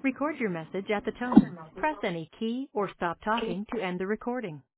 Record your message at the tone. Press any key or stop talking to end the recording.